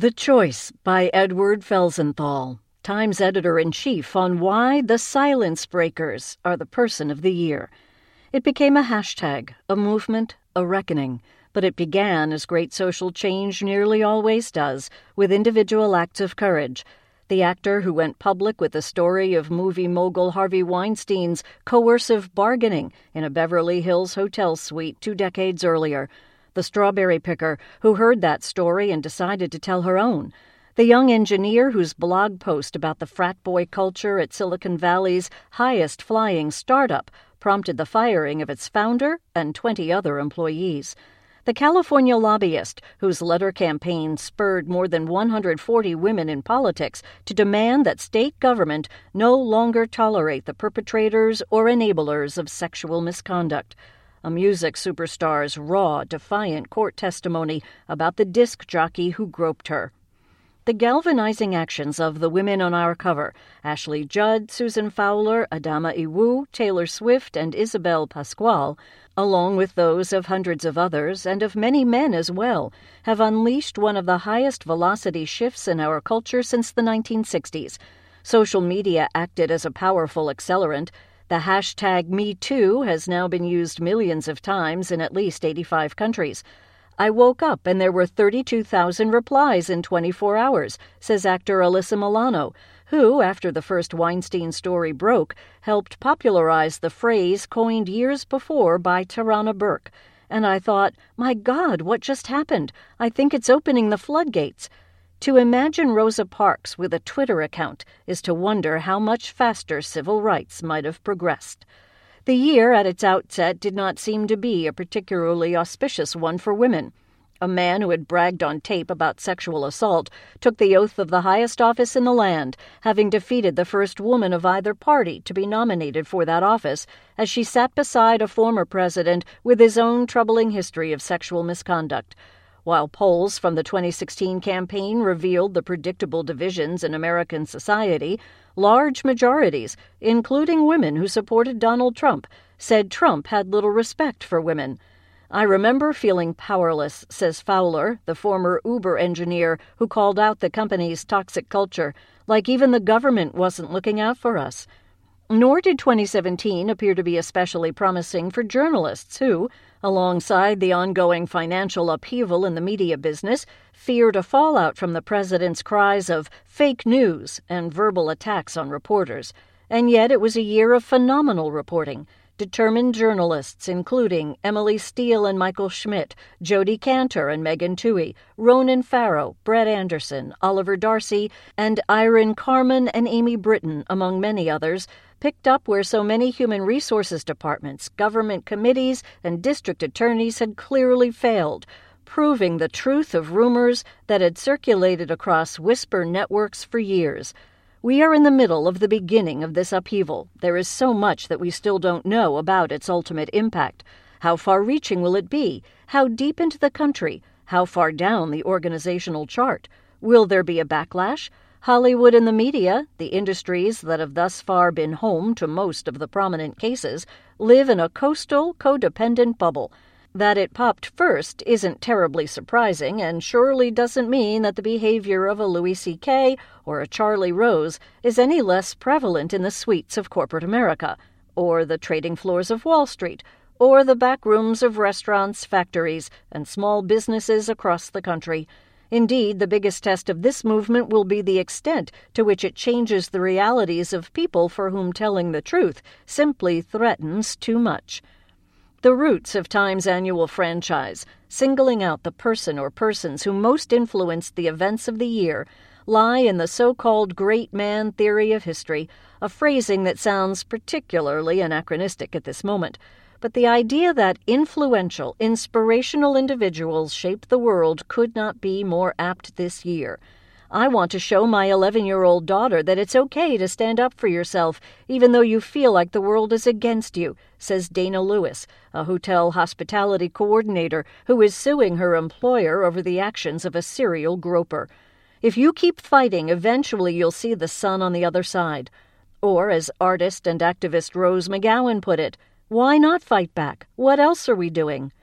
The Choice by Edward Felsenthal, Times editor-in-chief, on why the silence breakers are the person of the year. It became a hashtag, a movement, a reckoning, but it began, as great social change nearly always does, with individual acts of courage. The actor who went public with the story of movie mogul Harvey Weinstein's coercive bargaining in a Beverly Hills hotel suite 2 decades earlier. The strawberry picker who heard that story and decided to tell her own. The young engineer whose blog post about the frat boy culture at Silicon Valley's highest-flying startup prompted the firing of its founder and 20 other employees. The California lobbyist whose letter campaign spurred more than 140 women in politics to demand that state government no longer tolerate the perpetrators or enablers of sexual misconduct. A music superstar's raw, defiant court testimony about the disc jockey who groped her. The galvanizing actions of the women on our cover, Ashley Judd, Susan Fowler, Adama Iwu, Taylor Swift, and Isabel Pasquale, along with those of hundreds of others and of many men as well, have unleashed one of the highest velocity shifts in our culture since the 1960s. Social media acted as a powerful accelerant. The hashtag #MeToo has now been used millions of times in at least 85 countries. I woke up and there were 32,000 replies in 24 hours, says actor Alyssa Milano, who, after the first Weinstein story broke, helped popularize the phrase coined years before by Tarana Burke. And I thought, my God, what just happened? I think it's opening the floodgates. To imagine Rosa Parks with a Twitter account is to wonder how much faster civil rights might have progressed. The year at its outset did not seem to be a particularly auspicious one for women. A man who had bragged on tape about sexual assault took the oath of the highest office in the land, having defeated the first woman of either party to be nominated for that office, as she sat beside a former president with his own troubling history of sexual misconduct. While polls from the 2016 campaign revealed the predictable divisions in American society, large majorities, including women who supported Donald Trump, said Trump had little respect for women. I remember feeling powerless, says Fowler, the former Uber engineer who called out the company's toxic culture, like even the government wasn't looking out for us. Nor did 2017 appear to be especially promising for journalists who, alongside the ongoing financial upheaval in the media business, feared a fallout from the president's cries of fake news and verbal attacks on reporters. And yet it was a year of phenomenal reporting. Determined journalists, including Emily Steele and Michael Schmidt, Jodi Kantor and Megan Twohey, Ronan Farrow, Brett Anderson, Oliver Darcy, and Irene Carmen and Amy Britton, among many others, picked up where so many human resources departments, government committees, and district attorneys had clearly failed, proving the truth of rumors that had circulated across whisper networks for years. We are in the middle of the beginning of this upheaval. There is so much that we still don't know about its ultimate impact. How far-reaching will it be? How deep into the country? How far down the organizational chart? Will there be a backlash? Hollywood and the media, the industries that have thus far been home to most of the prominent cases, live in a coastal, codependent bubble. That it popped first isn't terribly surprising and surely doesn't mean that the behavior of a Louis C.K. or a Charlie Rose is any less prevalent in the suites of corporate America, or the trading floors of Wall Street, or the back rooms of restaurants, factories, and small businesses across the country. Indeed, the biggest test of this movement will be the extent to which it changes the realities of people for whom telling the truth simply threatens too much. The roots of Time's annual franchise, singling out the person or persons who most influenced the events of the year, lie in the so-called great man theory of history, a phrasing that sounds particularly anachronistic at this moment. But the idea that influential, inspirational individuals shaped the world could not be more apt this year. I want to show my 11-year-old daughter that it's okay to stand up for yourself, even though you feel like the world is against you, says Dana Lewis, a hotel hospitality coordinator who is suing her employer over the actions of a serial groper. If you keep fighting, eventually you'll see the sun on the other side. Or, as artist and activist Rose McGowan put it, why not fight back? What else are we doing?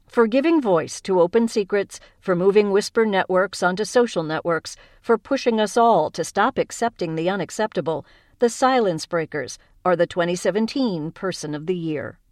For giving voice to open secrets, for moving whisper networks onto social networks, for pushing us all to stop accepting the unacceptable, the Silence Breakers are the 2017 Person of the Year.